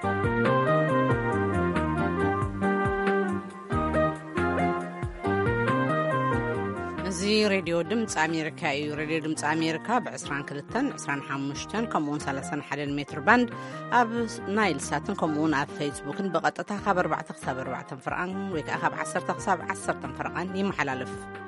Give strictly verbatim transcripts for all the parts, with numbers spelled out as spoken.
راديو دمص أمريكا أي راديو دمص أمريكا بعشرين كلتن عشرين حمشتن كمون ثلاثين حد متر باند أب نايل ساتن كمون أب فيسبوك بقطتها خبر بعد خبر بعد فرقان ويك أخب عشرة خساب عشرة فرقان يمحلالف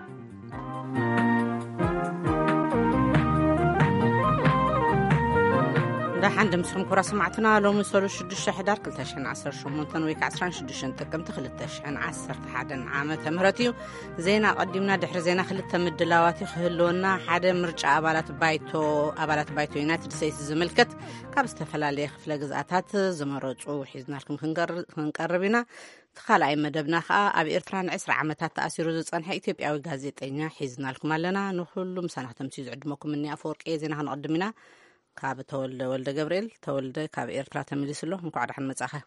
حند مسلم كرة سمعتنا لو مسولو شدش حدار كلتاشن عصر شمونتن ويك عصران شدشن تقم تخلتاشن عصر تحدن عامة مرتيو زينا قدمنا دحر زينا خلت مدلاواتي خهلونا حدا مرجع أبالات بايتو أبالات بايتو يونايتد ستيتس زملكت كاب استفلالي خفلا جزءاتات زمرجو حيزنا لكم خنقربنا تخالعي مدبنا خا أبي إرتران عسر عامتات تأثيرو زصنح إثيوبياوي غازيطينا حيزنا لكم لنا نخلو مسانح تمسيز عدمكم مني أفورق إيه زينا هنقدمنا كاب تولد ولد جبريل تولد كاب إيرترا تمليس له مقعد حن متأخر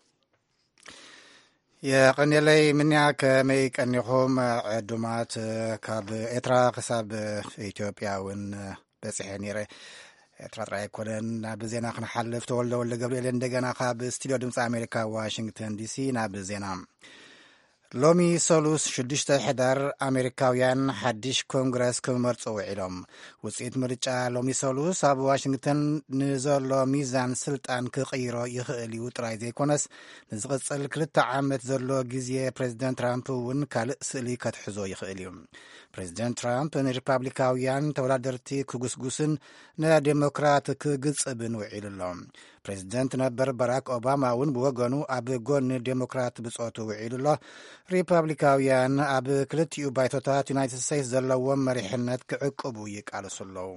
يا قني لي مني كميك أنيهم عدومات كاب إيرترا قصاب إثيوبيا وين بس حنيرة إيرترا رأي كلن بزينا خن حلف تولد ولد جبريل عندنا كاب استوديو دمس أمريكا واشنطن دي سي نابزينا لومي سولوس شدشت حدر أمريكاويان حدش كونغرس كمرت وعلم وسيد مرجع لومي سولوس أبو واشنطن نزل له ميزان سلطان كغيره يخلي وتراي زي كونس نزغص الكلت عامت زلو جزية بريزيدنت ترامب ون كالق سلي كتحزو يخليهم بريزيدنت ترامب نريبابليكاويان تولادرتي كغسغسن نا ديمقراط كغصبن وعيل لهم بريزيدنت نبر باراك اوباما ون بوغنو اب غون ديمقراط بصوتو وعيل الله ريبابليكاويان اب كلتيو بايتوتات يونايتد ستيتس زلوهم مريحنت كعقبو يقالسلو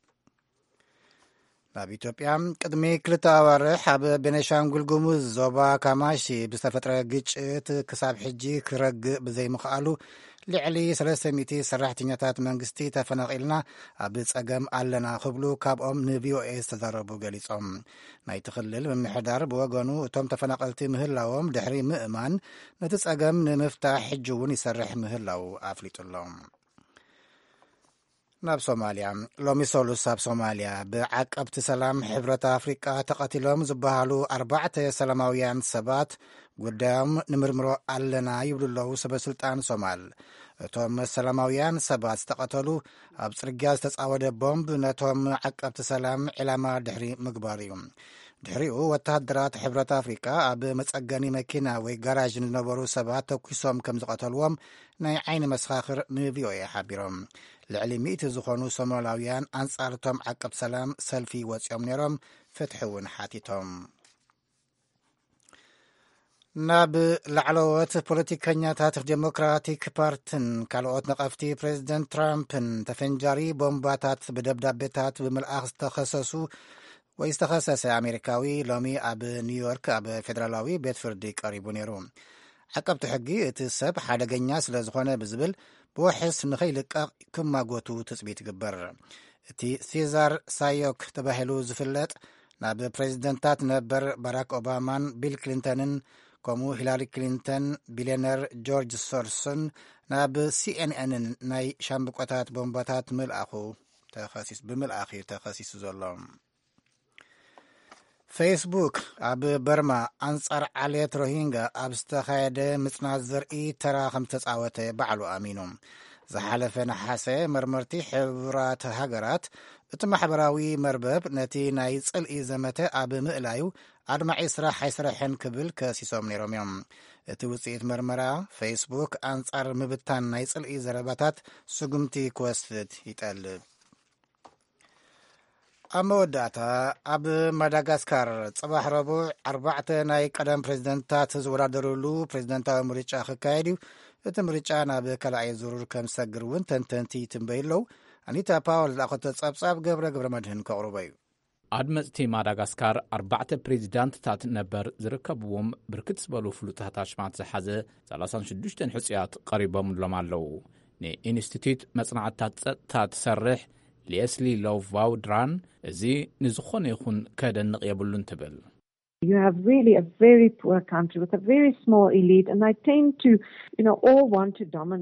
ناب إثيوبيا قدمي كلتا وارح اب بنشانغول غومز زوبا كاماشي بستفتره ግጭት كساب حجي كرق بزي مخالو لعلي ثلاثة مئة سراحتينيات منغستي تفناقلنا اب صقم علنا خبلو كابኦም نبيو اس تزربو غليصوم ناي تخلل بمحدار بوغنو توم تفناقلتي مهلاوم دحري مئمان نتصقم نمفتاح حجون يسرح مهلاو افليطلهم ناب سوماليا لومي سولوس ساب سوماليا بعقبت سلام حبرة أفريقيا تقاتلهم زبهالو أربعة سلاماويان سبات قدام نمرمرو علنا يبلو سب سلطان سومال توم سلاماويان سبات تقاتلو أبصرقاز تسعود بومب نتوم عقبت سلام علامة دحري مقباريوم دحريو وتهدرات حبرة أفريقيا أب متسقاني مكينة ويقراج نبرو سبات توكيسوم كم زقاتلوهم ناي عين مسخاخر نبيوية حابيروم لعلي مئة زخونو سومالاويان أنصارتهم عقب سلام سلفي وصيوم نيروم فتحون حاتيتهم ناب لعلوات بوليتيكانياتات ديمقراطيك بارتن كالوات نقفتي بريزيدنت ترامب تفنجاري بومباتات بدبدبتات بملأخ تخصصو ويستخصص أمريكاوي لومي أب نيويورك أب فدرالاوي بيت فردي قريبو نيرو عقبت حقي اتساب حادقنيا سلازخونه بزبل بوحس نخيلق كما قوتو تثبيت قبر اتي سيزار سايوك تباهلو زفلت ناب بريزيدنتات نبر باراك اوبامان بيل كلينتون كومو هيلاري كلينتون بيليونير جورج سورسون ناب سي ان ان ناي شامبقوتات بومباتات ملأخو تخصيص بملأخي تخصيص زلهم فيسبوك أب برما أنصر عليت روهينغا أبستخايد متنازر إي ترى خمسة عواتي بعلو أمينهم زحالف نحاسي مرمرتي حبرات هاجرات اتما حبراوي مربب نتي نايز الإزامة أب مقلايو أدمع إسرا حيسرا حن كبل كسيسوم نيروم يوم اتوسيت مرمرا فيسبوك أنصر مبتان نايز الإزراباتات سقمتي كوستد يتقلب أموداتا أب مدغاسكار صباح ربوع أربعة ناي قدم بريزيدنتات زورادرولو بريزيدنتاوي مريچا خكايدو እቲ ምርጫ ናብ ካልኣይ ዙር ከም ዝሰግር እውን ተንተንቲ ትንበይለው ኣኒታ ፓውል ላኸተ ጸብጻብ ገብረ ገብረ መድህን ከቕርበ እዩ ኣድመፅቲ ማዳጋስካር ኣርባዕተ ፕሬዚዳንትታት ነበር ዝርከብዎም ብርክት ዝበሉ ፍሉጣት ኣሽማት ዝሓዘ ሰላሳ ወሽዱሽተ ሕጽያት ቀሪቦምሎም ኣለው ንኢንስቲትዩት መጽናዕታት ጸጥታ ትሰርሕ ሌስሊ ሎቭቫውድራን እዚ ንዝኾነ ይኹን ከደንቕ የብሉን ትብል You have really a very poor country with a very small elite, and I tend to, you know, all want to dominate.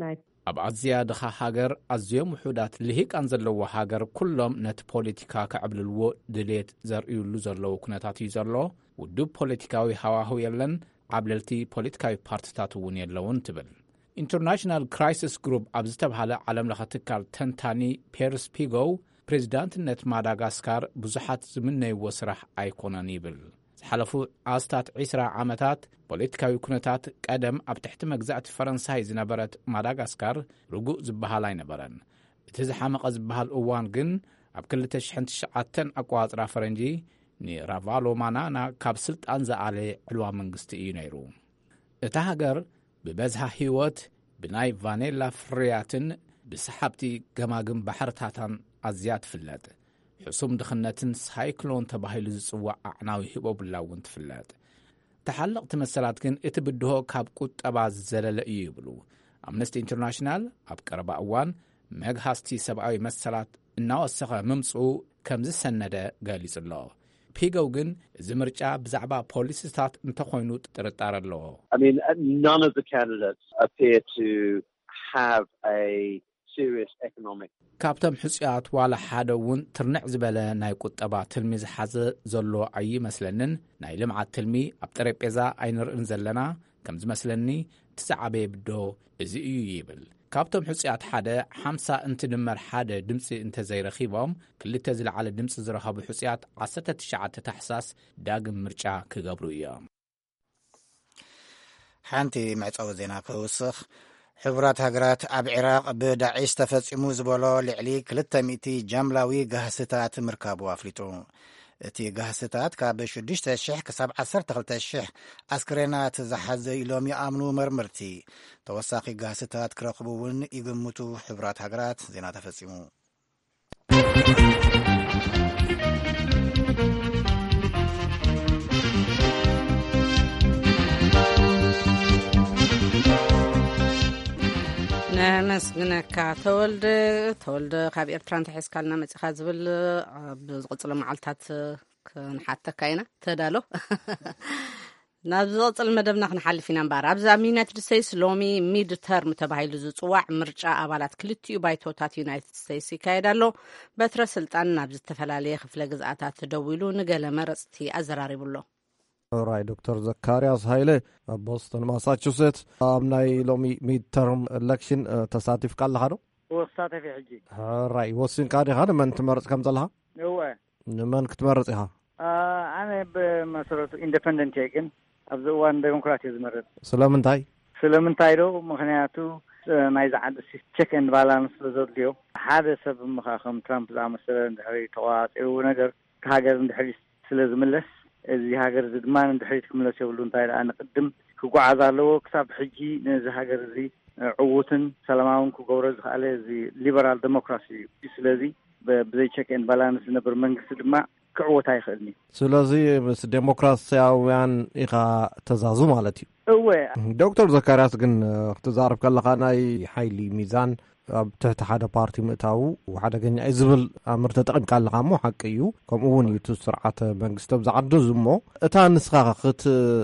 ኣብ ኣዝያ ድኻ ሃገር ኣዝዮም ውሑዳት ልሂቃን ዘለዎ ሃገር ኩሎም ነቲ ፖለቲካ ከዕብልልዎ ድሌት ዘርእዩሉ ዘለዉ ኩነታት እዩ ዘሎ ውድብ ፖለቲካዊ ሃዋህው የለን ዓብለልቲ ፖለቲካዊ ፓርቲታት እውን የለውን ትብል ኢንተርናሽናል ክራይሲስ ግሩፕ ኣብ ዝተብሃለ ዓለም ለኸ ትካል ተንታኒ ፔርስ ፒጎው ፕሬዚዳንትነት ማዳጋስካር ብዙሓት ዝምነይዎ ስራሕ ኣይኮነን ይብል ዝሓለፉ ኣስታት ዒስራ ዓመታት ፖለቲካዊ ኩነታት ቀደም ኣብ ትሕቲ መግዛእቲ ፈረንሳይ ዝነበረት ማዳጋስካር ርጉእ ዝበሃል ኣይነበረን እቲ ዝሓመቐ ዝበሃል እዋን ግን ኣብ ክልተ ሽሕን ትሽዓተን ኣቋፅራ ፈረንጂ ንራቫሎ ማናና ካብ ስልጣን ዝኣለ ዕልዋ መንግስቲ እዩ ነይሩ እታ ሃገር ብበዝሃ ህይወት ብናይ ቫኔላ ፍርያትን ብሰሓብቲ ገማግም ባሕርታታን ኣዝያ ትፍለጥ ሕሱም ድኽነትን ሳይክሎን ተባሂሉ ዝጽዋዕ ኣዕናዊ ህቦብላ እውን ትፍለጥ ተሓለቕቲ መሰላት ግን እቲ ብድሆ ካብ ቁጠባ ዝዘለለ እዩ ይብሉ ኣምነስቲ ኢንተርናሽናል ኣብ ቀረባ እዋን መግሃስቲ ሰብኣዊ መሰላት እናወሰኸ ምምፅኡ ከም ዝሰነደ ገሊጹ ኣሎ ፒጎው ግን እዚ ምርጫ ብዛዕባ ፖሊሲታት እንተኾይኑ ጥርጣረ ኣለዎ I mean none of the candidates appear to have a serious economic ካብቶም ሕጽያት ዋላ ሓደ እውን ትርንዕ ዝበለ ናይ ቁጠባ ትልሚ ዝሓዘ ዘሎ ኣይመስለንን ናይ ልምዓት ትልሚ ኣብ ጠረጴዛ ኣይንርእን ዘለና ከም ዝመስለኒ ትዛዓበየ ብዶ እዚ እዩ ይብል ካብቶም ሕጽያት ሓደ ሓምሳ እንትድመር ሓደ ድምፂ እንተዘይረኺቦም ክልተ ዝለዓለ ድምፂ ዝረኸቡ ሕጽያት ዓሰርተ ትሽዓተ ታሕሳስ ዳግም ምርጫ ክገብሩ እዮም ሓንቲ መዕፀዊ ዜና ክውስኽ ሕቡራት ሃገራት ኣብ ኢራቅ ብዳዒሽ ተፈጺሙ ዝበሎ ልዕሊ ክልተ ሚእቲ ጃምላዊ ጋህስታት ምርካቡ ኣፍሊጡ እቲ ጋህስታት ካብ ሽዱሽተ ሽሕ ክሳብ ዓሰርተ ክልተ ሽሕ ኣስክሬናት ዝሓዘ ኢሎም ይኣምኑ መርምርቲ ተወሳኺ ጋህስታት ክረኽቡ እውን ይግምቱ ሕቡራት ሃገራት ዜና ተፈጺሙ ነመስግነካ ተወልደ ተወልደ ካብ ኤርትራ እንተሒዝካልና መፂኻ ዝብል ብዝቕፅሎ መዓልታት ክንሓተካ ኢና ተዳሎ ናብ ዝቕፅል መደብና ክንሓልፍ ኢና እምበር ኣብዚ ኣብ ዩናይትድ ስቴትስ ሎሚ ሚድ ተርም ተባሂሉ ዝፅዋዕ ምርጫ ኣባላት ክልቲኡ ባይቶታት ዩናይትድ ስቴትስ ይካየድ ኣሎ በትረ ስልጣን ናብ ዝተፈላለየ ክፍለ ግዝኣታት ደው ኢሉ ንገለ መረፅቲ ኣዘራሪቡሎ راي دكتور زكارياس هايله بوسطن ماساتشوست امناي لومي ميد تيرم الكشن تساتف قال لها وساتف حجي راي وسين قادي هذا من تمرط كم زلها هو من كتمرطها اه انا بمسرت اندبندنت يكن ابزوان ديمقراطي زمرط سلامنتاي سلامنتاي دو مخنياتو ناي زعد تشيك اند بالانس زوديو هذا سبب مخاخم ترامب زعمسل اندحري تواصيو ነገር ከሀገር እንድሕሪ ስለዝምለስ እዚ ሃገር ዝድማን እንድሕሪት ክምለስ የብሉ እንታይ ኣነ ቅድም ክጓዓዝ ኣለዎ ክሳብ ሕጂ ነዚ ሃገር እዚ ዕውትን ሰላማውን ክገብሮ ዝኽኣለ እዚ ሊበራል ዴሞክራሲ እዩ ስለዚ ብዘይ ቼክ ኤንድ ባላንስ ዝነብር መንግስቲ ድማ ክዕወት ኣይኽእልኒ ስለዚ ምስ ዴሞክራሲያውያን ኢኻ ተዛዙ ማለት እዩ እወ ዶክተር ዘካርያስ ግን ክትዛርብ ከለኻ ናይ ሓይሊ ሚዛን ኣብ ትሕቲ ሓደ ፓርቲ ምእታው ሓደገኛ እዩ ዝብል ኣምር ተጠቒምካ ኣለኻ እሞ ሓቂ እዩ ከምኡ እውን እዩ እቲ ስርዓተ መንግስቲ ብዝዓድዙ እሞ እታ ንስኻ ክት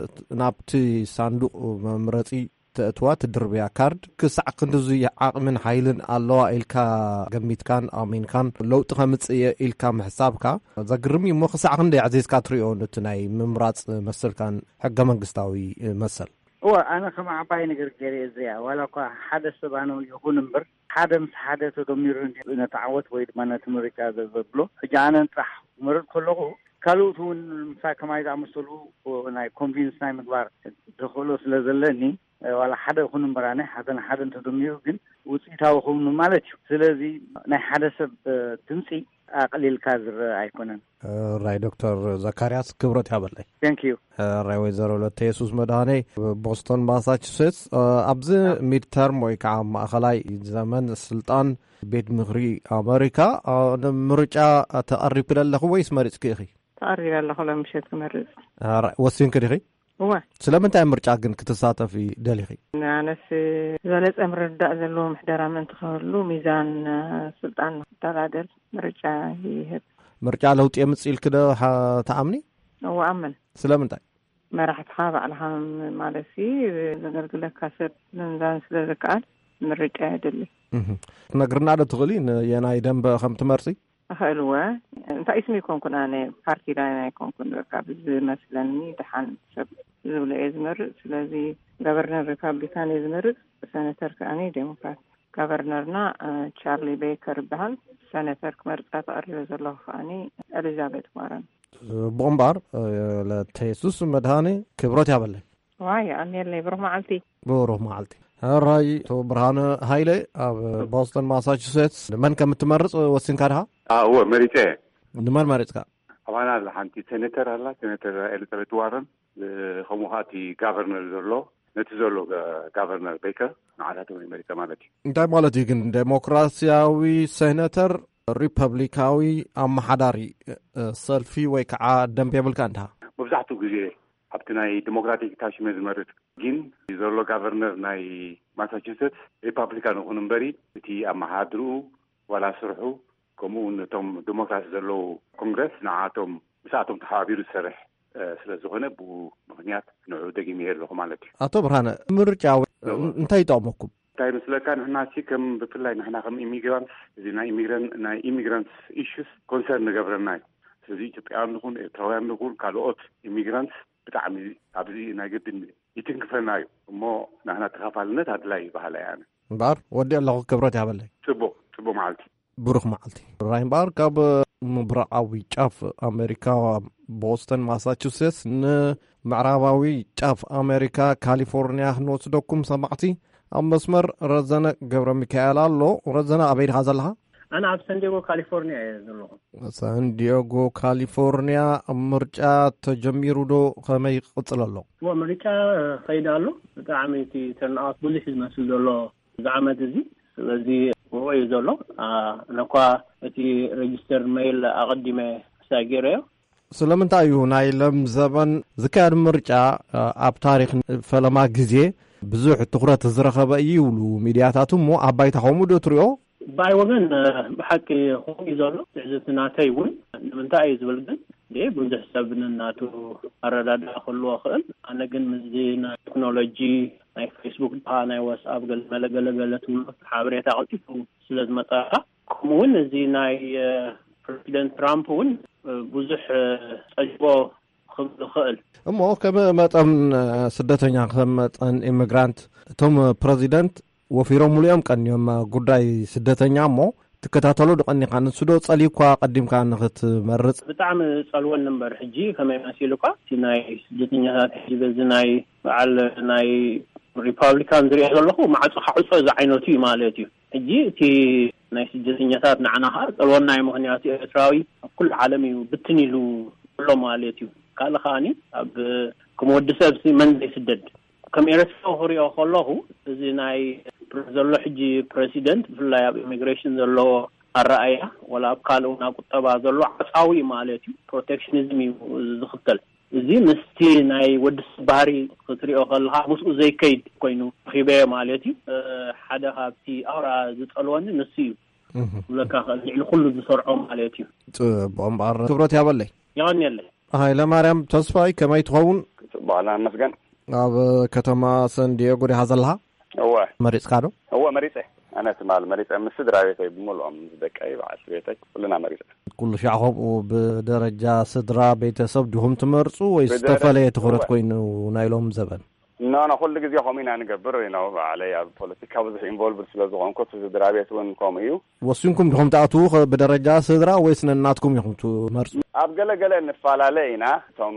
ናብቲ ሳንዱቕ መምረፂ ተእትዋ ትድርብያ ካርድ ክሳዕ ክንድዙ ዓቕምን ሓይልን ኣለዋ ኢልካ ገሚትካን ኣሚንካን ለውጢ ከምፅእ ኢልካ ምሕሳብካ ዘግርም እዩ እሞ ክሳዕ ክንደይ ዓዚዝካ ትሪኦ ነቲ ናይ ምምራፅ መሰልካን ሕገ መንግስታዊ መሰል هو أنا كما عباي نقدر جري زيها ولا كا حدث بانو يكون مبر حدا مس حدا تدميرون نتعود ويد ما نتمرك هذا البلو جانا نطرح مرد كله كلو تون مساك ما إذا مسلو وناي كونفينس ناي مقبار دخلوا سلزلني ولا حدا يكون مبرانه حدا حدا تدمير جن وسيتاو هم مالتشو سلزي ناي حدث تنسي أقلل كازر أيقونن راي دكتور زكارياس كبرت هابلي ثانك يو راي ويزرو لتيسوس مداني بوسطن ماساتشوستس ابز ميد تيرم وي كا ماخلاي زمن السلطان بيت مغري امريكا مرجع تقرب كده له ويس مريض كيخي تقرب له لا مشيت كمرز وسين كديخي هو سلامنتاي مرجع كن كتساتفي دليخي انا في زلت امر الدع زلو محدرا من تخلو ميزان سلطان تغادر مرجع يهب مرجع لوط يمصيل كده تامني هو امن سلامنتاي ما راح تخاف على هم مالسي زغرغله كاسر لنزان سلازكال ምርጫ አይደለም ነግርና ደትግሊን የናይ ደንበ ከም ትመርጺ አኸልዋ እንታይ እስሚ ኮንኩና ነ ፓርቲ ላይ ናይ ኮንኩን ረካብ ዝመስለኒ ደሓን ሰብ ዝብለ ዝመር ስለዚ ገቨርነር ሪፐብሊካን ዝመር ሰነተር ካኒ ዴሞክራት ገቨርነርና ቻርሊ ቤከር በሃል ሰነተር ክመርጻ ተቀሪበ ዘሎ ካኒ ኤሊዛቤት ዋረን ቦምባር ለቴሱስ መድሃኔ ክብሮት ያበለ ዋይ አሜል ብሩህ ማዓልቲ ብሩህ ማዓልቲ هاي تو برهان هايلي بوسطن ماساتشوستس من كم تمرض وسين كارها اه هو مريته نمر مريضك انا لحنتي سيناتور هلا سيناتور اليزابيث وارن خموهاتي غفرنر زلو نتزلو غفرنر بيكر على تو امريكا مالتي انت مالتي كن ديمقراطياوي سيناتور ريبابليكاوي ام حداري سلفي ويكع دمبي بالكانتا ببزحتو غزي حبتناي ديمقراطيك تاشمز مرت جين يزولو غفرنر ناي ماساتشوستس ريبابليكان ونمبري تي امحادرو ولا سرحو كومون توم ديمقراطي زلو كونغرس نعاتهم بساعتهم تحابير السرح ስለዝኾነ ብምክንያት ንዑ ደጊም ይሄድለኹ ማለት እዩ ኣቶ ብርሃነ ምርጫው እንታይ ይጠቕመኩም እንታይ ምስለካ ንሕና ሲ ከም ብፍላይ ንሕና ከም ኢሚግራንትስ እዚ ናይ ኢሚግራንት ናይ ኢሚግራንትስ ኢሹስ ኮንሰርን ንገብረና እዩ ስለዚ ኢትዮጵያውያን ንኹን ኤርትራውያን ንኹን ካልኦት ኢሚግራንትስ ብጣዕሚ ኣብዚ ናይ ግድን ይትንክፈና እዩ እሞ ንሕና ተኻፋልነት ኣድላይ ባህላ ያነ እምበር ወዲ ኣለኹ ክብረት ያበለይ ፅቡቅ ፅቡቅ መዓልቲ ብሩኽ መዓልቲ ራይምባር ካብ ምብራቃዊ ጫፍ ኣሜሪካ ቦስተን ማሳቹሴትስ ንምዕራባዊ ጫፍ ኣሜሪካ ካሊፎርኒያ ክንወስደኩም ሰማዕቲ ኣብ መስመር ረዘነ ገብረ ሚካኤል ኣሎ ረዘነ ኣበይ ዲኻ ዘለኻ ኣነ ኣብ ሳንዲያጎ ካሊፎርኒያ እየ ዘለኹ ሳንዲያጎ ካሊፎርኒያ ምርጫ ተጀሚሩ ዶ ከመይ ይቕፅል ኣሎ ምርጫ ከይዳ ኣሎ ብጣዕሚ እቲ ተርንኣውት ብዙሕ ዝመስል ዘሎ ዝዓመት እዚ ስለዚ ወይ ዘሎ ነኳ እቲ ሬጅስተር ሜይል ኣቐዲመ ሳጊረዮ ስለምንታይ እዩ ናይ ለም ዘበን ዝካየድ ምርጫ ኣብ ታሪክ ፈለማ ግዜ ብዙሕ ትኩረት ዝረኸበ እዩ ይብሉ ሚድያታት እሞ ኣብ ባይታ ከምኡ ዶ ትሪኦ ባይ ወገን ብሓቂ ከምኡ እዩ ዘሎ ትዕዝብቲ ናተይ እውን ንምንታይ እዩ ዝብል ግን ብዙሕ ሰብ ንናቱ ኣረዳድኣ ክህልዎ ክእል ኣነ ግን ምዚ ናይ ቴክኖሎጂ ናይ ፌስቡክ ባ ናይ ዋትስኣፕ ገለገለገለ ትብሎ ሓበሬታ ቀልጢፉ ስለ ዝመጣ ከምኡውን እዚ ናይ ፕሬዚደንት ትራምፕ እውን ብዙሕ ፀጅቦ ክብል ክእል እሞ ከም መጠን ስደተኛ ከም መጠን ኢሚግራንት እቶም ፕሬዚደንት ወፊሮም ሙሉኦም ቀኒዮም ጉዳይ ስደተኛ እሞ ትከታተሉ ድቐኒኻ ንስዶ ፀሊኳ ቀዲምካ ንኽትመርፅ ብጣዕሚ ፀልወን ነበር ሕጂ ከመይ መሲሉካ እቲ ናይ ስደተኛታት ሕጂ በዚ ናይ በዓል ናይ ሪፐብሊካን ዝሪኦ ዘለኹ ማዕፆ ካዕፆ እዚ ዓይነቱ እዩ ማለት እዩ ሕጂ እቲ ናይ ስደተኛታት ንዓና ከዓ ፀልወናይ ምክንያቱ ኤርትራዊ ኣብ ኩሉ ዓለም እዩ ብትን ኢሉ ብሎ ማለት እዩ ካልእ ከዓኒ ኣብ ከም ወዲ ሰብ መን ዘይስደድ ከም ኤርትራዊ ክሪኦ ከለኹ እዚ ናይ ዘሎ ሕጂ ፕሬዚደንት ብፍላይ ኣብ ኢሚግሬሽን ዘሎ ኣረኣያ ወላ ኣብ ካልእ እውን ኣብ ቁጠባ ዘሎ ዓፃዊ ማለት እዩ ፕሮቴክሽኒዝም እዩ ዝኽተል እዚ ምስቲ ናይ ወዲ ሰብ ባህሪ ክትሪኦ ከለካ ምስኡ ዘይከይድ ኮይኑ ኺበየ ማለት እዩ ሓደ ካብቲ ኣውራ ዝጠልወኒ ንሱ እዩ ብለካ ልዕሊ ኩሉ ዝሰርዖ ማለት እዩ ቦምባር ክብረት ያበለይ ይቀኒየለይ ሃይለማርያም ተስፋይ ከመይ ትኸውን ፅቡቅ መስገን ኣብ ከተማ ሳንዲያጎ ዲኻ ዘለኻ هو مريض كادو هو مريض انا اسمع مريض مس دراويتي بملهم دقاي بعد بيتك كلنا مريض كل شيء عقب وبدرجه صدرا بيتسب دهم تمرصو ويستفلي تخرت كوينو نايلوم زبن نا انا كل غزي قومينا نغبر ينو على البوليتيكا وذ انفولد سلازون كوت دراويت ون قوميو وسنكم دهم تعطو بدرجه صدرا ويس نناتكم يكم تمرصو ابغلغله نفالالينا ثم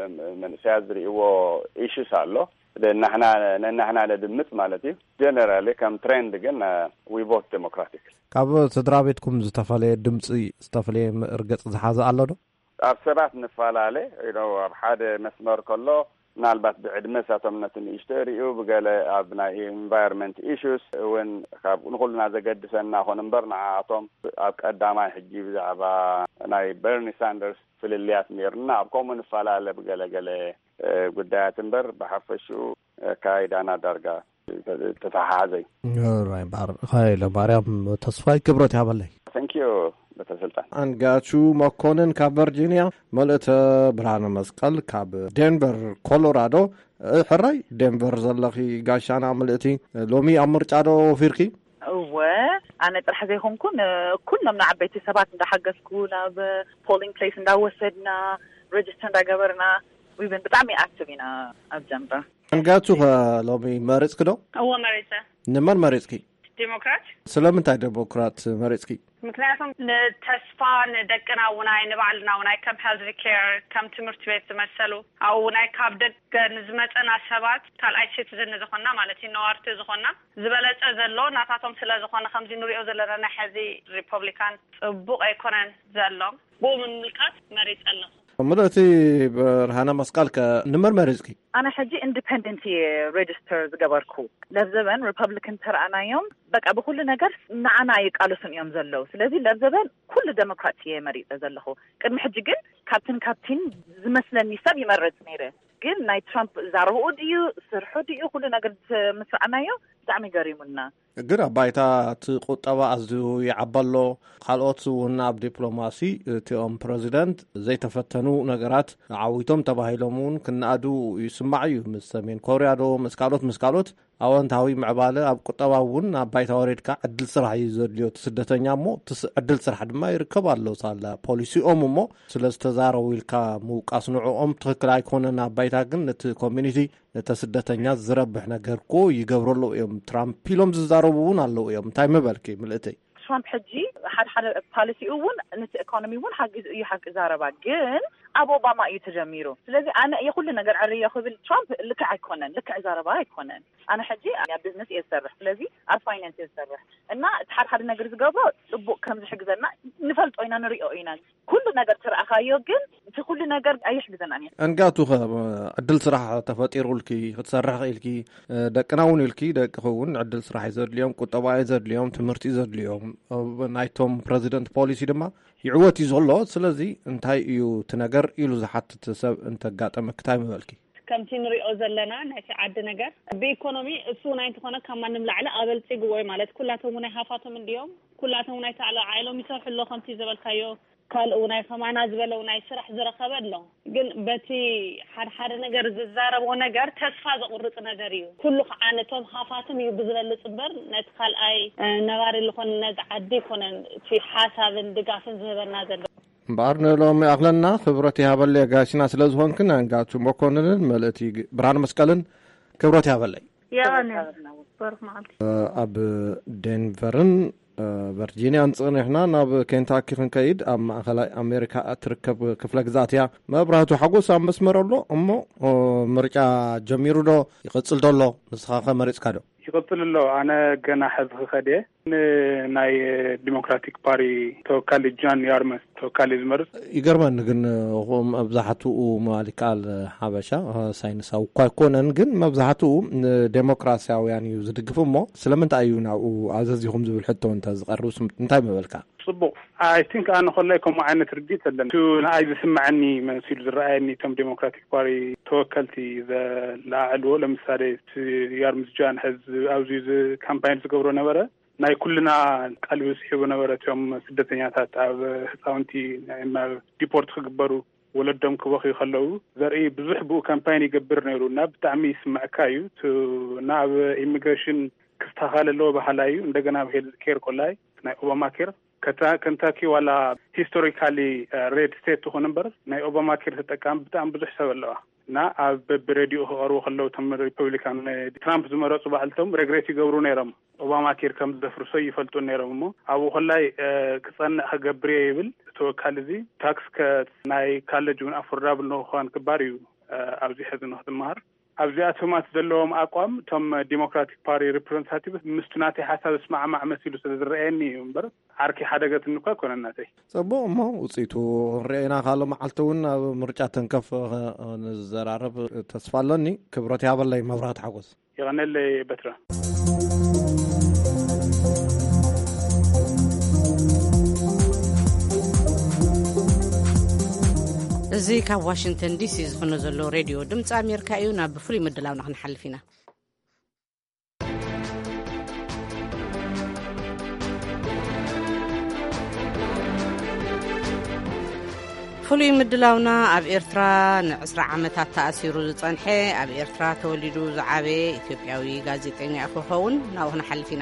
من سيادري و ايشو سالو نحن نحن على دمت مالتي جنرالي كم ترند جن وي فوت ديموكراتيك كاب تدرابيتكم زتفالي دمصي استفلي ارغص زحازه الله دو ابسرات نفالالي ينو بحد مسمر كله نالبات بعدمه ساتمنتن يشتريو بقال ابنا انفايرمنت ايشوز وين كاب نقولنا زقدسنا خنبرنا عطم قدامي حجي بزعبا ناي بيرني ساندرز في الليات ميرنا ابكم نفالالي بقال قال ጉዳያት እንበር በሐፈሹ ካይዳና ዳርጋ ተታሃዘይ ራይ ባር ሃይ ለማርያም ተስፋይ ክብረት ያበለይ ታንክ ዩ በተሰለ ስልጣን አንጋቹ መኮንን ካብ ቨርጂኒያ መልእተ ብርሃነ መስቀል ካብ ዴንቨር ኮሎራዶ ሕራይ ዴንቨር ዘለኺ ጋሻና መልእቲ ሎሚ ኣብ ምርጫ ዶ ወፊርኪ እወ ኣነ ጥራሕ ዘይኮንኩን ኩሎም ንዓበይቲ ሰባት እንዳሓገዝኩ ናብ ፖሊንግ ፕሌስ እንዳወሰድና ሬጅስተር እንዳገበርና ወይብን ብጣዕሚ ኣክቲቭ ኢና ኣብ ዴንቨር አንጋቹ ሎሚ መሪጽክ ዶ እወ መሪጸ ንመን መሪጽኪ ዲሞክራት ስለምንታይ ዲሞክራት መሪጽኪ ምክንያቱም ንተስፋ ንደቅና ውናይ ንባዕልና ውናይ ከም ሄልዝ ኬር ከም ትምህርት ቤት ዝመሰሉ ኣብ ውናይ ካብ ደገ ንዝመፀና ሰባት ካልኣይ ሲቲዝን ዝኾና ማለት እዩ ነዋርቲ ዝኾና ዝበለፀ ዘሎ ናታቶም ስለ ዝኾነ ከምዚ ንሪኦ ዘለና ናይ ሕዚ ሪፐብሊካን ፅቡቅ ኣይኮነን ዘሎ ብኡ ምምልካት መሪፅ ኣለኹ መልእቲ ብርሃነ መስቀል ንመን መሪጽኪ ኣነ ሕጂ ኢንዲፔንደንት ሬጅስተር ዝገበርኩ ለብዘበን ሪፐብሊካን ተረኣናዮም በቃ ብኩሉ ነገር ንዓና ይቃልሱን እዮም ዘለው ስለዚ ለብዘበን ኩሉ ዴሞክራት እየ መሪፀ ዘለኹ ቅድሚ ሕጂ ግን ካብትን ካብትን ዝመስለኒ ሰብ ይመርፅ ነይረ ግን ናይ ትራምፕ ዛረብኡ ድዩ ስርሑ ድዩ ኩሉ ነገር ምስዓናዮ ብጣዕሚ ገሪሙና ግን ኣባይታ ትቁጠባ ኣዝዩ ይዓበሎ ካልኦት እውን ኣብ ዲፕሎማሲ እቲኦም ፕሬዚደንት ዘይተፈተኑ ነገራት ዓዊቶም ተባሂሎም እውን ክነኣዱ ይስማዕ እዩ ምስ ሰሜን ኮርያ ዶ ምስ ካልኦት ምስ ካልኦት ኣወንታዊ ምዕባለ ኣብ ቁጠባ እውን ኣባይታ ወሬድካ ዕድል ስራሕ እዩ ዘድልዮ ስደተኛ እሞ ዕድል ስራሕ ድማ ይርከብ ኣሎ ሳላ ፖሊሲኦም እሞ ስለዝተዛረቡ ኢልካ ምውቃስ ንዕኦም ትክክል ኣይኮነን ኣባይታ ግን ነቲ ኮሚኒቲ ነቲ ስደተኛ ዝረብሕ ነገር ኮ ይገብረሉ እዮም ትራምፕ ኢሎም ዝዛረቡ እውን ኣለዉ እዮም እንታይ መበልኪ ምልእተይ ትራምፕ ሕጂ ሓደ ሓደ ፖሊሲ እውን ነቲ ኢኮኖሚ እውን ሓጊዝ እዩ ሓቂ ዛረባ ግን ኣብ ኦባማ እዩ ተጀሚሩ ስለዚ ኣነ የኩሉ ነገር ዕርየ ክብል ትራምፕ ልክዕ ኣይኮነን ልክዕ ዛረባ ኣይኮነን ኣነ ሕጂ ኣብ ቢዝነስ እየ ዝሰርሕ ስለዚ ኣብ ፋይናንስ እየ ዝሰርሕ እና እቲ ሓደ ሓደ ነገር ዝገብሮ ፅቡቅ ከም ዝሕግዘና ንፈልጦ ኢና ንሪኦ ኢና ኩሉ ነገር ትረኣኻዮ ግን እቲ ኩሉ ነገር ኣይሕግዘና እየ እንጋቱ ዕድል ስራሕ ተፈጢሩልኪ ክትሰርሕ ኢልኪ ደቅና እውን ኢልኪ ደቅኹ እውን ዕድል ስራሕ ይዘድልዮም ቁጠባ ይዘድልዮም ትምህርቲ ይዘድልዮም ናይቶም ፕሬዚደንት ፖሊሲ ድማ ይዕወት እዩ ዘሎ ስለዚ እንታይ እዩ እቲ ነገር ኢሉ ዝሓትት ሰብ እንተጋጠመ ክታይ መበልኪ ከምቲ ንሪኦ ዘለና ናይቲ ዓዲ ነገር ብኢኮኖሚ እሱ ናይ እንትኾነ ካብ ማንም ላዕሊ ኣበልፂግዎ ማለት ኩላቶም ናይ ሃፋቶም እንዲዮም ኩላቶም ናይ ታዕለ ዓይሎም ይሰርሑ ኣሎ ከምቲ ዝበልካዮ ካልኡ ናይ ከማና ዝበለው ናይ ስራሕ ዝረኸበ ኣሎ ግን በቲ ሓደ ሓደ ነገር ዝዛረብዎ ነገር ተስፋ ዘቁርፅ ነገር እዩ ኩሉ ከዓ ነቶም ሃፋቶም እዩ ብዝበልፅ እምበር ነቲ ካልኣይ ነባሪ ዝኾነ ነዚ ዓዲ ይኮነን እቲ ሓሳብን ድጋፍን ዝህበና ዘሎ እምበኣር ንሎሚ ኣኽለና ክብረት ይሃበለይ ጋሽና ስለ ዝኾንክን አንጋቹ መኮንንን መልእቲ ብርሃነ መስቀልን ክብረት ይሃበለይ ኣብ ዴንቨርን ቨርጂኒያ ንጽንሕና ናብ ኬንታኪ ክንከይድ ኣብ ማእኸላይ ኣሜሪካ እትርከብ ክፍለ ግዛት እያ መብራህቱ ሓጎስ ኣብ መስመር ኣሎ እሞ ምርጫ ጀሚሩ ዶ ይቕፅል ዶሎ ንስኻ ኸ መሪፅካ ዶ ይቕፅል ኣሎ ኣነ ገና ሕዚ ክኸደ ናይ ዲሞክራቲክ ፓርቲ ተወካሊ ጃን ያርመስ ተወካሊ ዝመርፅ ይገርመኒ ግን መብዛሕትኡ ማሊካል ሓበሻ ሳይንሳዊ እኳ ኣይኮነን ግን መብዛሕትኡ ዴሞክራሲያውያን እዩ ዝድግፍ እሞ ስለምንታይ እዩ ናብኡ ኣዘዚኹም ዝብል ሕቶ እንተዝቐርብ እንታይ መበልካ ፅቡቅ ኣይ ቲንክ ኣነ ኮለይ ከምኡ ዓይነት ርዲት ኣለኒ ቱ ንኣይ ዝስምዐኒ መሲሉ ዝረኣየኒ እቶም ዴሞክራቲክ ፓርቲ ተወከልቲ ዘላዕልዎ ለምሳሌ ያርምስ ጃን ሕዚ ኣብዚ ካምፓይን ዝገብሮ ነበረ ናይ ኩልና ቀልቢ ዝስሒቡ ነበረ እቶም ስደተኛታት ኣብ ህፃውንቲ ናብ ዲፖርት ክግበሩ ወለዶም ክበኽዩ ከለዉ ዘርኢ ብዙሕ ብኡ ካምፓይን ይገብር ነይሩ እና ብጣዕሚ ይስማዕካ እዩ ናብ ኢሚግሬሽን ክስተኻለ ኣለዎ ባህላ እዩ እንደገና ብሄልዝ ኬር ኮላይ ናይ ኦባማ ኬር ከንታኪ ዋላ ሂስቶሪካሊ ሬድ ስቴት ትኾን እምበር ናይ ኦባማ ኬር ተጠቃሚ ብጣዕሚ ብዙሕ ሰብ ኣለዋ እና ኣብ በብሬድዮ ክቐርቡ ከለዉ እቶም ሪፐብሊካን ትራምፕ ዝመረፁ ባዕልቶም ሬግሬት ይገብሩ ነይሮም ኦባማ ኬር ከም ዘፍርሶ ይፈልጡ ነይሮም እሞ ኣብኡ ኮላይ ክጸንዕ ክገብር እየ ይብል ተወካሊ እዚ ታክስ ከናይ ካሌጅ እውን ኣፎርዳብል ንክኾን ክባር እዩ ኣብዚ ሕዚ ንክትመሃር ኣብዚኣቶማት ዘለዎም ኣቋም እቶም ዲሞክራቲክ ፓርቲ ሪፕሬዘንታቲቭ ምስቱ ናተይ ሓሳብ እስማዕማዕ መሲሉ ስለ ዝረአየኒ እዩ እምበር ዓርኪ ሓደገት እንኳ ኣይኮነን ናተይ ፅቡቅ እሞ ውፅኢቱ ንሪአና ካሎ መዓልቲ እውን ኣብ ምርጫ ተንከፍ ንዘራረብ ተስፋ ኣለኒ ክብረት ያበለይ መብራህቲ ሓጎስ ይቐነለይ በትረ እዚ ካብ ዋሽንግተን ዲሲ ዝፍኖ ዘሎ ሬድዮ ድምፂ ኣሜሪካ እዩ ናብ ብፍሉይ ምድላውና ክንሓልፍ ኢና فلوي مدلاونا أب إيرترا نعسر عمتات تأثير زنحي أب إيرترا توليدو زعابي إثيوبياوي غازيتيني أخو خون ناوهنا حلفينا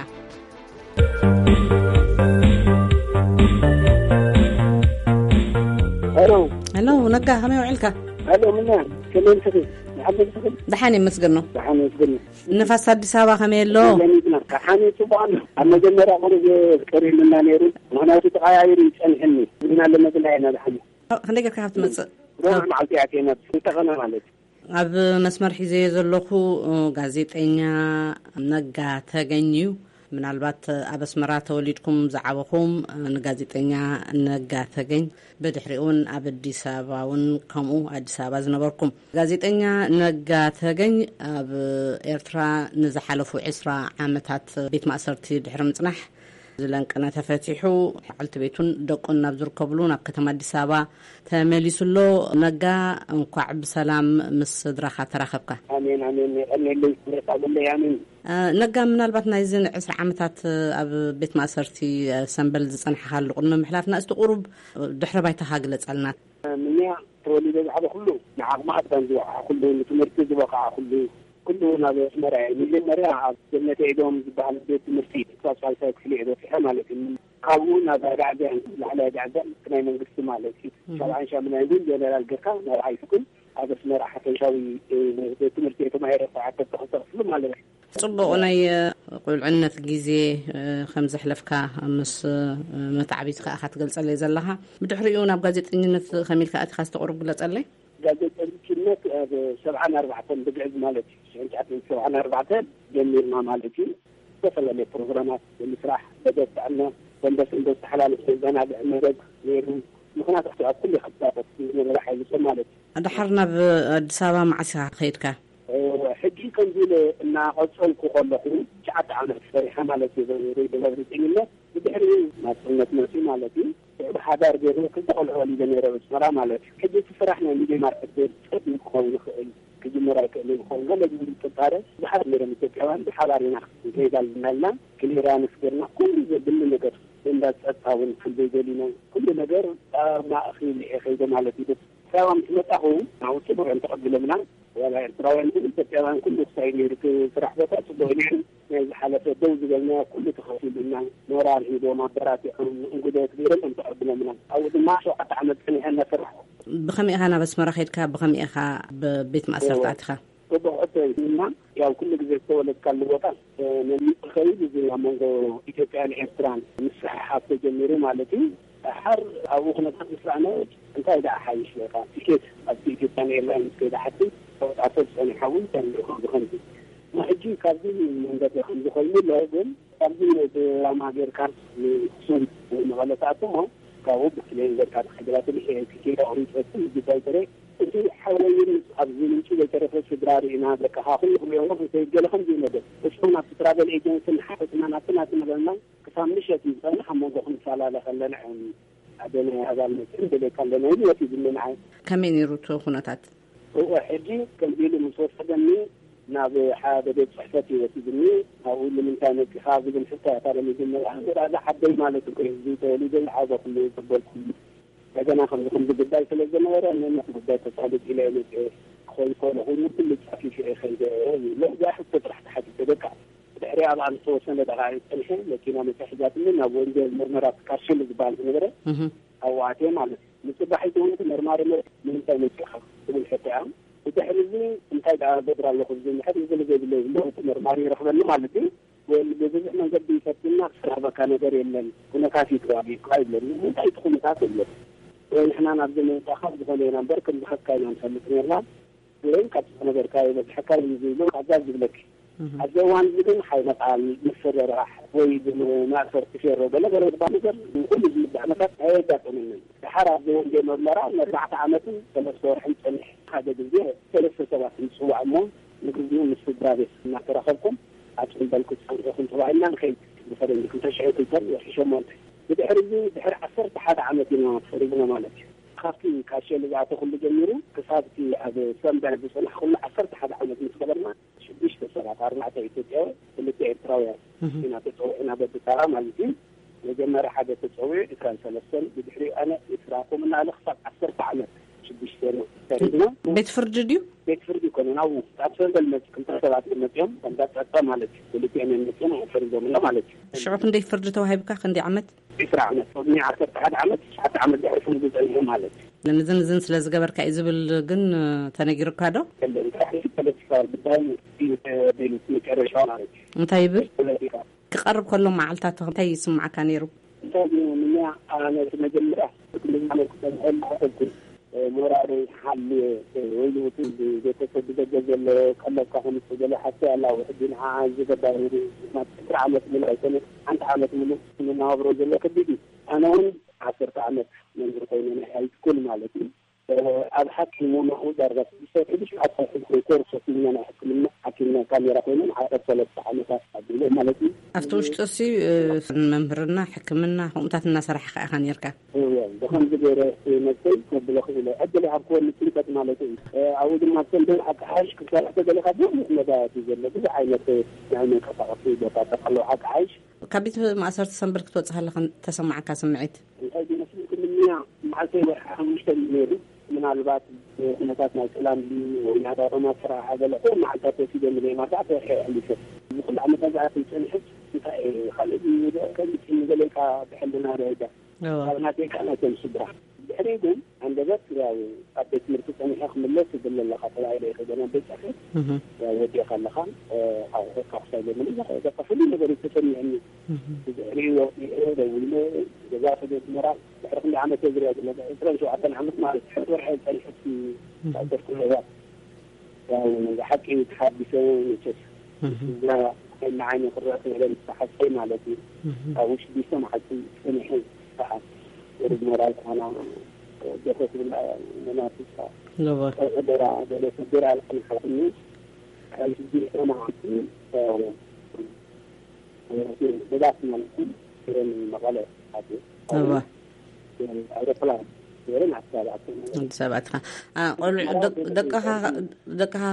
هلو هلو نقا همي وعلكا هلو منا كمان سخي محمد سخي دحاني مسقنو دحاني مسقنو نفس أديس أبا خمي اللو دحاني سبحان أنا جمرة أقول كريم منا نيرو وأنا تتغيري تسألني منا لما تلاقينا دحاني خليك كحفت مسق روح مع التعاتينا تغنى مالك أب مسمر حزي زلخو غازيتينيا نقا تغنيو ምናልባት ኣብ ኣስመራ ተወሊድኩም ዝዓበኹም ንጋዜጠኛ ነጋ ተገኝ ብድሕሪኡን ኣብ ኣዲስ ኣበባ እውን ከምኡ ኣዲስ ኣበባ ዝነበርኩም ጋዜጠኛ ነጋ ተገኝ ኣብ ኤርትራ ንዝሓለፉ عشرة ዓመታት ቤት ማእሰርቲ ድሕሪ ምጽናሕ ዝለንቀና ተፈቲሑ ሓልቲ ቤቱን ደቁን ናብ ዝርከብሉ ናብ ከተማ ኣዲስ ኣበባ ተመሊሱሎ ነጋ እንኳዕ ብሰላም ምስ ድራኻ ተራኸብካ ኣሜን ኣሜን ኣሜን ለይ ኣሜን ነጋ ምናልባት ናይዝን عشرة ዓመታት ኣብ ቤት ማእሰርቲ ሰንበል ዝጸንሐኻሉ ቅድሚ ምሕላፍና እስቲ ቁሩብ ድሕረ ባይታኻ ግለጸልና ምንያ ተወሊደ ዝሓበ ኩሉ ንዓቕማ ኣጥባን ዝወዓ ኩሉ ንትምህርቲ ዝበቕዓ ኩሉ ኩሉ ናብ ኣስመራ መጀመርያ ኣብ ጀነት ዒዶም ዝበሃል ቤት ትምህርቲ ክሳብ ሳልሳይ ክፍሊ ዒዶ ፍሐ ማለት እዩ ካብኡ ናብ ጋዕዝያን ላዕለዋይ ጋዕዝያን ናይ መንግስቲ ማለት እዩ ሰብዓን ሻምናይ እውን ጀነራል ጌርካ ናብ ሃይስኩል ኣብ ኣስመራ ሓፈሻዊ ቤት ትምህርቲ የተማሂረ ሰዓት ተኸሰኽስሉ ማለት እዩ ጽቡቕ ናይ ቁልዕነት ግዜ ከም ዘሕለፍካ ምስ መታዓቢትካ ኢኻ ትገልጸለይ ዘለኻ ብድሕሪኡ ናብ ጋዜጠኝነት ከመይ ኢልካ ኣቲኻ ዝተቕርብ ግለጸለይ ጋዜጠኝነት ኣብ ሰብዓን ኣርባዕተን ብግዕዝ ማለት እዩ ሽዑን ሰብዓን ኣርባዕተን ጀሚርና ማለት እዩ ዝተፈላለዩ ፕሮግራማት ብምስራሕ በደት ተኣና በንደስ እንደስ ተሓላለፍ ዘናግዕ መደብ ነይሩ ምክንያቱ ኣብ ኩሉ ክሳተፍ ዝነበረ ሓይሉ ማለት እዩ ድሓር ናብ ኣዲስ ኣበባ ማዕሲኻ ከይድካ ሕጂ ከምዚ እናቐፀልኩ ከለኹ ትሽዓተ ዓመት ሰሪሐ ማለት እዩ ሬድዮ ጋዜጠኝነት ብድሕሪ ናጽነት መሲኡ ማለት እዩ ብሓዳር ገይሩ ክልተ ቆልዑ ወሊደ ነይረ ኣስመራ ማለት እዩ ሕጂ እቲ ስራሕ ናይ ሚድያ ማርኬት ፅጥ ክኸውን ይኽእል ክጅመር ኣይክእልን ይኸውን ገለ ዝብል ጥጣረ ብዙሓት ነይሮም ኢትዮጵያውያን ብሓባር ኢና ንከይድ ኣለና ኢልና ክሊራንስ ገርና ኩሉ ዘድሊ ነገር እንዳፀጥታ እውን ክንደይ ደሊና ኩሉ ነገር ኣብ ማእኸል ከይደ ማለት እዩ ሰባ ምስ መጣኹ ናብኡ ፅቡቅ ተቐቢሎምና ወላ ኤርትራውያን ኩሉ ኢትዮጵያውያን ኩሉ ክሳይ ነይሩ ስራሕ ቦታ ፅቡቅ ነይሩ ናይ ዝሓለፈ ደው ዝበልና ኩሉ ተኸፊሉና ሞራል ሂዶም ኣበራቲዖም እንጉዳት ገይሮም ተቐቢሎምና ኣብኡ ድማ ሸውዓተ ዓመት ፀኒሐና ስራሕ ብኸመይ ኢኻ ናብ ኣስመራ ከይድካ ብኸመይ ኢኻ ብቤት ማእሰርቲ ኣቲኻ ጽቡቅ እና ያው ኩሉ ግዜ ዝተወለድካሉ ቦታ ነሚኸይድ እዚ ኣብ መንጎ ኢትዮጵያን ኤርትራን ምስሕሓፍ ተጀሚሩ ማለት እዩ ሓር ኣብኡ ኩነታት ምስራዕና እንታይ ዳ ሓይሽ ለካ ቲኬት ኣብ ኢትዮጵያን ኤርላይንስ ከይዳ ሓቲ ተወጣቶች ፀኒሓውን ተንልኹ ዝኸንዚ ሕጂ ካብዚ መንገዲ ከም ዝኸይኑ ግን ካብዚ ድራማ ጌርካ ንሱም መቐለታት እሞ ካብኡ ብፍለይ ጌርካ ትኸይድላት ቲኬት ኣቑሪፀት ዝባይ ተረ እቲ ሓወይን ኣብዚ ምንጪ ዘይተረፈ ስድራ ርኢና ደቅኻ ኩሉ ክልኦም ከይገለ ከምዚ ነገር እሱም ናብቲ ትራቨል ኤጀንሲ ንሓፈትና ናትና ትነበልና ክሳብ ምሸት ይፀንሕ ኣብ መንጎ ክንፈላለ ከለና ኣደና ኣባልነት እንደለካ ኣለና ይወት ዝምና ከመይ ነይሩ እቲ ኩነታት ሕጂ ከምዚ ኢሉ ምስ ወሰደኒ ናብ ሓደ ቤት ፅሕፈት ይወስድኒ ኣብኡ ንምንታይ ነግኻ ዝብል ሕቶታት ኣረ መጀመርያ ወዳዛ ሓደይ ማለት እኮ እዚ ተወሊደ ዝሓዘ ኩሉ ዝበል ኩሉ እንደገና ከምዚ ከምዚ ጉዳይ ስለ ዝነበረ ነነት ጉዳይ ተሳልጥ ኢለ ክኾን ይኮነ ኮይኑ ኩሉ ጫፊፍ ከይደ ለዛ ሕቶ ጥራሕ ተሓቲተ ደቃ ድሕሪ ኣብ ኣን ዝተወሰነ ደቃ ፀንሐ መኪና መሳሒዛትኒ ናብ ወንጀል ምርመራ ካርሽል ዝበሃል ዝነበረ ኣዋዕቴ ማለት እዩ ንፅባሒት እውን መርማሪ ንምንታይ ነግኻ ዝብል ሕቶ እያ ብድሕሪ እዚ እንታይ ዳ ገብር ኣለኹ ዝምሕር ዝብል ዘይብለ ለውቲ መርማሪ ይረኽበኒ ማለት እዩ በብዙሕ መንገዲ ይፈትና ስራበካ ነገር የለን ኩነታት ይተዋጊካ ይብለኒ እንታይ እቲ ኩነታት የለን ንሕና ናብዚ ምንፃኻ ዝኾነ ኢና እምበር ከም ዝኸካ ኢና ንፈልጥ ነርና ግን ካብ ነገርካ የበዝሐካ ዝብሎ ካዛ ዝብለኪ ኣብዚ እዋን እዚ ግን ሓይመጣል ምስረራሕ ወይ ማእሰርቲ ፌሮ ገለገለ ዝባል ነገር ኩሉ ዝምዳእ ነታት ኣየጋጥመንን ድሓር ኣብዚ ወንጀል ምርመራ ንኣርባዕተ ዓመትን ሰለስተ ወርሕን ፀኒሕ ሓደ ግዜ ሰለስተ ሰባት ንፅዋዕ እሞ ንግዚኡ ምስ ስድራ ቤት እናተረኸብኩም ኣብ ፅንበልኩ ፀንዕኹም ተባሂልና ንኸይድ ብፈረንጂ ክልተ ሽዑ ክልተን ሸሞንተ ብድሕሪ እዚ ድሕሪ ዓሰርተ ሓደ ዓመት ኢና ፈሪግና ማለት እዩ ካብቲ ካሸል ዝኣተ ኩሉ ጀሚሩ ክሳብቲ ኣብ ሰንበል ዝፅንሕ ኩሉ ዓሰርተ ሓደ ዓመት ምስ ገበርና ሽዱሽተ ሰባት ኣርባዕተ ኢትዮጵያዊ ክልተ ኤርትራውያን ኢና ተፀውዕና በብተራ ማለት እዩ ነዚ مجمرة حاجة تسوي كان سلسل بدحري أنا إسراكم من على خصاب عشر عامات شدش سنة تقريبا بيت فرجديو بيت فرجديو كنا ناو تعرفين بالمج كنت سبعة المجيم كنت أتعطى مالك ولكن أنا المجيم فرجديو من مالك شعور كندي فرجته هاي بكا كندي عمت إسرع عامات فضني عشر حد عامات حتى عامات يعرفون جزء مالك لأن زين زين سلاز جبر كأيزبل جن تناجر كادو اللي راح يثبت صار بداية في بين مكرر شوارع طيب كقرب كلهم معلتاتهم تي يسمع كانيرو طيب من أنا في مجمرة كل ما كنت أقول أقول مراري حل ويلو في جت تجزل كله كهم تجزل حتى الله وحدين عايز جباري ما تعمل من الأسنة أنت عملت من من نابرو جل كبدي أنا هم عشرة عمل من ركوين حيث كل مالتي أبحث مو هو درجة بس إيش أبحث في كورس فينا نحكمنا حكينا كاميرا فينا حتى ثلاث عملات أدلة مالتي أفتوش تسي منبرنا حكمنا هم تاتنا صراحة خان يركا إيه دخل بدير نسي قبل خلله أدلة عقول مثل مالتي أود ما تنتهي حق عايش كثر أدلة خدوم مثل ده تجلى بس عينة يعني كثر في بقى تقلوا حق عايش كبيت ما أصرت سنبرك توصل لك تسمع كسمعت هذه مسؤولية مني مع سوى مشتري من البات نتاتنا الكلام لي وهذا ما صراحة هذا لا مع التوفيق من ما تعرف اللي في كل عم تزعل في نحس خلي كان في ذلك بحلنا هذا أنا تيك أنا تنصبره بحريقهم عند ذات أبيت مركز أنا أخذ من الله سجل الله خطر عليه خدنا بيت أخي ودي خل خان أو خاصة من الله إذا قفلي نقدر نتفهم يعني ريو هذا ولا جزاء في المرأة بحرق لي عمل تجري هذا إنسان شو عطنا عمل ما حتى حد يحس في هذا كل هذا يعني حكي يتحدثون يشوف لا معاني قرأت على التحسين على دي أو وش بيسمع حتى سمحين صح ورد مرات أنا جالس المنافسة لا درا درا درا على الحكومة على الجزء أنا عندي بدأت من في المقالة هذه أيوة على فلان غير مع السابعة السابعة أنا أقول دق دقها دقها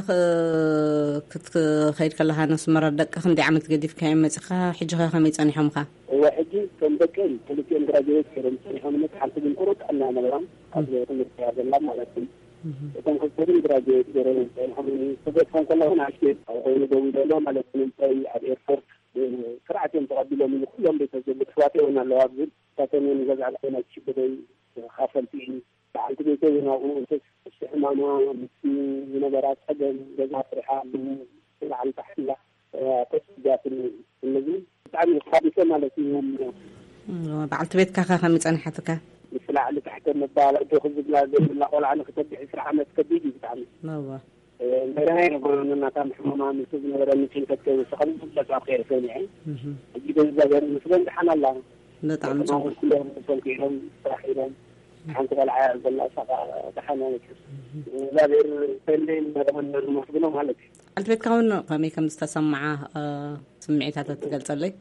كت خير كلها ناس مرة دقها خندي عملت قديف كائن مسخها حجها خميس أنا حمخها هو حجي كم دكين كلتين جراجيت كرم سنحنا نتحدث بالقرط أنا ملام هذا كل هذا لا ما لكن كم كلتين جراجيت كرم سنحنا سبب كان كلهم عشرين أو يدوي له ما لكن أي أريفورت سرعتين تقبلوا من كلهم بتجربة فاتونا اللوابد فاتونا نجزع علينا الشبابي خافن فيه بعد كده هنا وانت استحمانا في نظرات حدا جزاء فرحة من عن تحلية تسجيلات النزول تعمل خابسة مالتهم بعد بيت كاكا خميس أنا حتى مثل على تحت النضالة تأخذ بلاد الله ولا عنك تبدي إسرع عمل كبيرة بتعمل لا مرة يقولون إننا تام حماما من سجن ولا من كل كتير سخن بس أخير ثاني يعني أجيب الزجاج مثلاً حنا الله لا تعمل ما هو كلهم مفكرين صحيحين عن طول العالم بالله صار دحنا لا غير فلين من المسلمين هلك البيت كون قامي كم تسمعه سمعتها تتقلص لي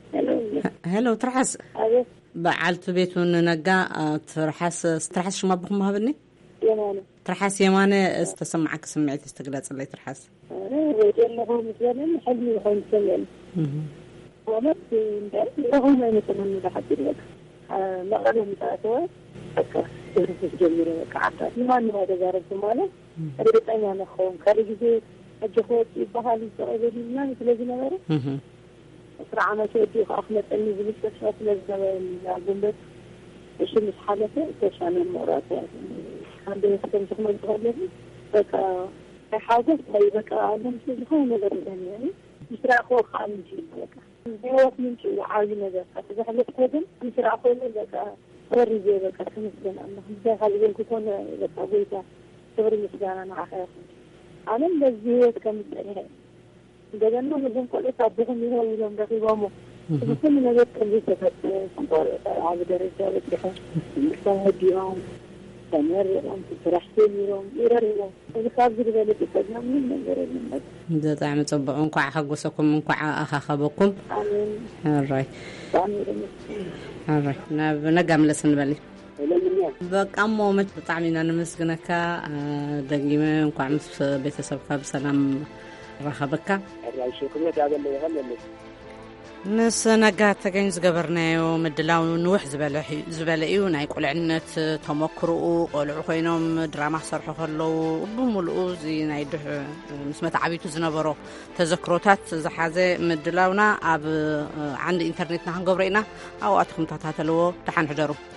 هلو ترحس بعلت بيت وننقى ترحس ترحس شو ما بكم هبني يمانة ترحس يمانة استسمعك سمعت استقلت لي ترحس أنا جل مثلا حلمي وحين سلم وما هم ما يتمنى لحد الوقت ما قالوا متأتوا ترفس جميلة كعطا ما نما تجارب ماله ريت أنا نخون خارج زي الجهود يبهالي سؤال لنا مثل هذي نظرة أسرع ما شدي أخلت إني بالمستشفى لازم الجنبت إيش مش حالته إيش أنا المرات عندي يختم شغل متغير بقى حاجة هاي بقى عالم شو هاي نظر يعني مش راح أخو خامجي بقى هو من شو عايزنا ذا إذا حلت قدم مش راح أقول لك ورجي بقى خمسين الله إذا هذا يكون بقى بيتا توري مسجانا مع خير أنا مزيد كم سنة إذا أنه بدهم كل صابهم يهون يوم دقيقة كل من هذا كم يسافر سنقول على درجة بتروح مستوى يوم تمر يوم ترحتين يوم يرر يوم إذا خاف ذلك تجمع من من غير من ده تعمل تبعون قاع حقوسكم من قاع أخا خبكم آمين الرأي آمين الرأي نقام لسن بالي بقى أمو مت بطعمينا نمسكنك دقيمة وقاع مس بيتسبك بسلام رخبك الرأي شكرا هذا اللي يغلل ምስ ነጋት ተገኝ ዝገበርናዮ ምድላው ንውሕ ዝበለ እዩ ናይ ቁልዕነት ተመክርኡ ቆልዑ ኮይኖም ድራማ ክሰርሑ ከለዉ ብሙሉኡ እዚ ናይ ድሕ ምስ መትዓቢቱ ዝነበሮ ተዘክሮታት ዝሓዘ ምድላውና ኣብ ዓንዲ ኢንተርኔትና ክንገብሮ ኢና ኣብኡ ኣትኩም ተከታተልዎ ድሓን ሕደሩ